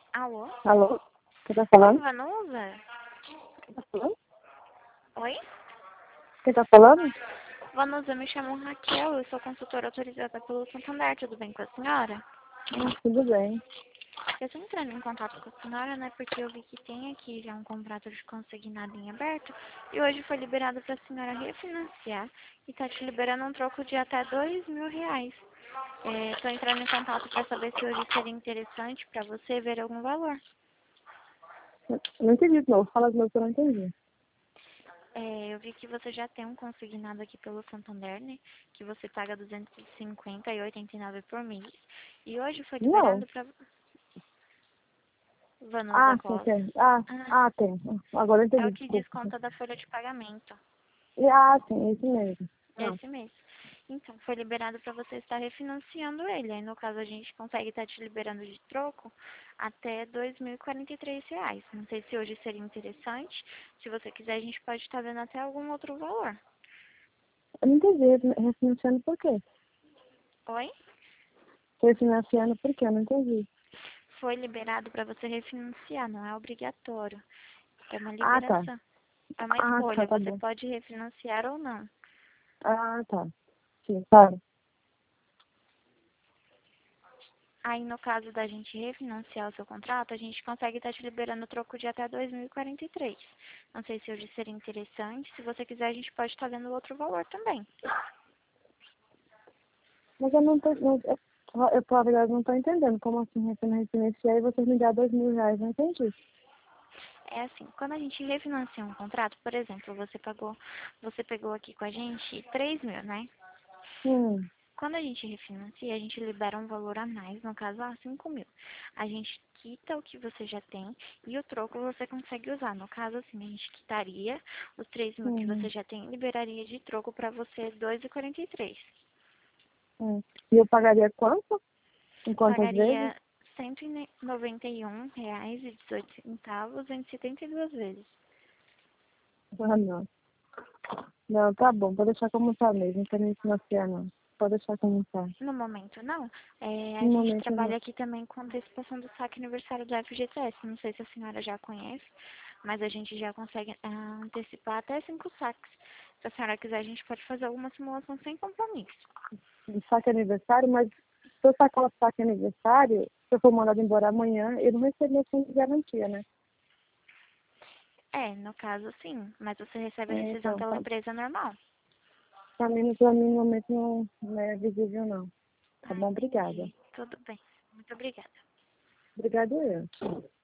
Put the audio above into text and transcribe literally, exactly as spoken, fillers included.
Alô? Alô? Quem tá Oi, falando? Vanusa? Quem tá falando? Oi? Quem tá falando? Vanusa, me chamo Raquel, eu sou consultora autorizada pelo Santander, tudo bem com a senhora? Ah, tudo bem. Eu estou entrando em contato com a senhora, né, porque eu vi que tem aqui já um contrato de consignado em aberto e hoje foi liberado para a senhora refinanciar e tá te liberando um troco de até dois mil reais. Estou entrando em contato para saber se hoje seria interessante para você ver algum valor. Eu não entendi de novo. Fala de novo que eu não entendi. É, eu vi que você já tem um consignado aqui pelo Santander, né? Que você paga duzentos e cinquenta e oitenta e nove por mês. E hoje foi Não. liberado para Vanusa Ah, sim, Costa. sim. Ah, Ah, ah, tem. Agora eu é o entendi, que desculpa. desconta da folha de pagamento E- Ah, sim, isso mesmo. Ah, esse mês. Então, foi liberado para você estar refinanciando ele. Aí, no caso, a gente consegue estar te liberando de troco até dois mil e quarenta e três reais. Não sei se hoje seria interessante. Se você quiser, a gente pode estar vendo até algum outro valor. eu não entendi. Refinanciando por quê? Oi? Refinanciando por quê? Eu não entendi. Foi liberado para você refinanciar, não é obrigatório. É uma Ah, tá. liberação. É uma Ah, tá, escolha, tá você bom. pode refinanciar ou não. Ah, tá. Sim, tá. Aí, no caso da gente refinanciar o seu contrato, a gente consegue estar te liberando o troco de até dois mil e quarenta e três. Não sei se hoje seria interessante. Se você quiser, a gente pode estar vendo outro valor também. Mas eu não tô... Não, eu, eu, na verdade, não tô entendendo. Como assim refinanciar e vocês me dão dois mil reais? Não entendi. É assim, quando a gente refinancia um contrato, por exemplo, você pagou, você pegou aqui com a gente três mil, né? Hum, Quando a gente refinancia, a gente libera um valor a mais, no caso, ah, cinco mil. A gente quita o que você já tem e o troco você consegue usar. No caso, assim, a gente quitaria os três mil que você hum, já tem e liberaria de troco para você dois e quarenta e três. hum. E eu pagaria quanto? Em quantas vezes? Pagaria cento e noventa e um reais e dezoito centavos em setenta e duas vezes. Ah, não. Não, tá bom, pode deixar como tá mesmo, não quero me financiar não. Pode deixar como tá. No momento, não. É, a No gente momento não. trabalha aqui também com antecipação do saque aniversário do F G T S. Não sei se a senhora já conhece, mas a gente já consegue ah, antecipar até cinco saques. Se a senhora quiser, a gente pode fazer alguma simulação sem compromisso. De saque aniversário, mas se eu sacar o saque aniversário, se eu for mandado embora amanhã, eu não recebo meu fundo de garantia, né? É, no caso, sim, mas você recebe a É, rescisão então, pela pra, empresa normal. pra mim, pra mim, no momento não, não é visível não. Tá Ah, bom, obrigada. entendi. Tudo bem. Muito obrigada. Obrigada eu.